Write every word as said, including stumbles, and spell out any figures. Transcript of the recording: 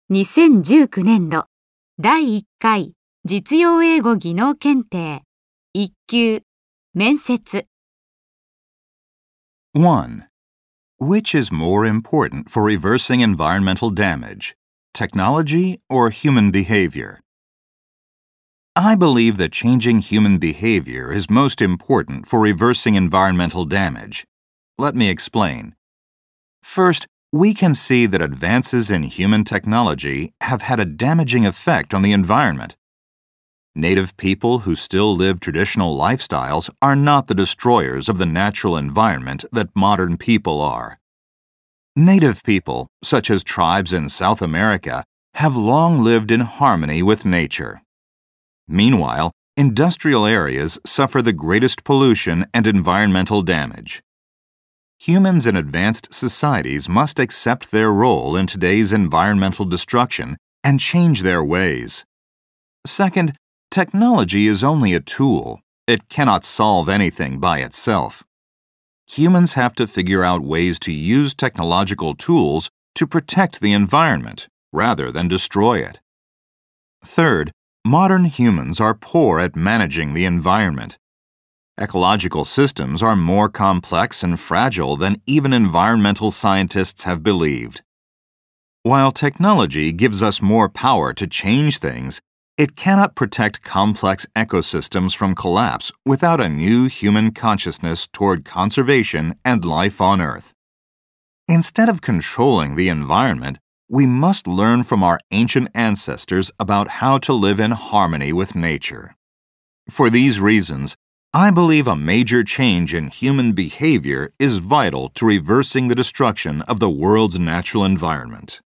にせんじゅうきゅうねんどだいいっかい実用英語技能検定いっ級面接 one. Which is more important for reversing environmental damage, technology or human behavior? I believe that changing human behavior is most important for reversing environmental damage. Let me explain. First, we can see that advances in human technology have had a damaging effect on the environment. Native people who still live traditional lifestyles are not the destroyers of the natural environment that modern people are. Native people, such as tribes in South America, have long lived in harmony with nature. Meanwhile, industrial areas suffer the greatest pollution and environmental damage. Humans in advanced societies must accept their role in today's environmental destruction and change their ways. Second, technology is only a tool. It cannot solve anything by itself. Humans have to figure out ways to use technological tools to protect the environment rather than destroy it. Third, modern humans are poor at managing the environment. Ecological systems are more complex and fragile than even environmental scientists have believed. While technology gives us more power to change things, it cannot protect complex ecosystems from collapse without a new human consciousness toward conservation and life on Earth. Instead of controlling the environment, we must learn from our ancient ancestors about how to live in harmony with nature. For these reasons, I believe a major change in human behavior is vital to reversing the destruction of the world's natural environment.